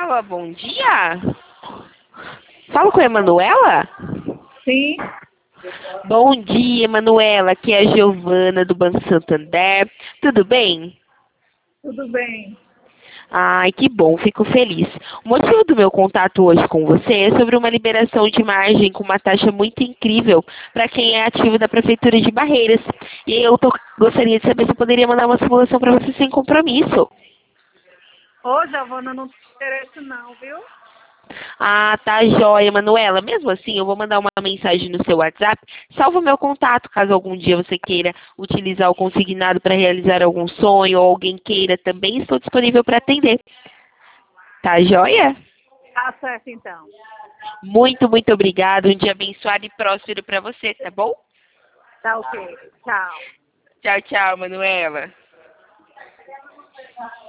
Manuela, bom dia. Falo com a Emanuela? Sim, Bom dia, Emanuela. Aqui é a Giovana do Banco Santander. Tudo bem? tudo bem. Ai, que bom, fico feliz. O motivo do meu contato hoje com você é sobre uma liberação de margem com uma taxa muito incrível para quem é ativo da Prefeitura de Barreiras. E gostaria de saber se eu poderia mandar uma simulação para você sem compromisso. Ô, Giovana, não tem interesse não, viu? Ah, tá joia, Manuela. Mesmo assim, eu vou mandar uma mensagem no seu WhatsApp. Salva o meu contato, caso algum dia você queira utilizar o consignado para realizar algum sonho ou alguém queira também. Estou disponível para atender. Tá joia? Tá certo, então. Muito, muito obrigada. Um dia abençoado e próspero para você, tá bom? Tá ok. Tchau. Tchau, tchau, Manuela.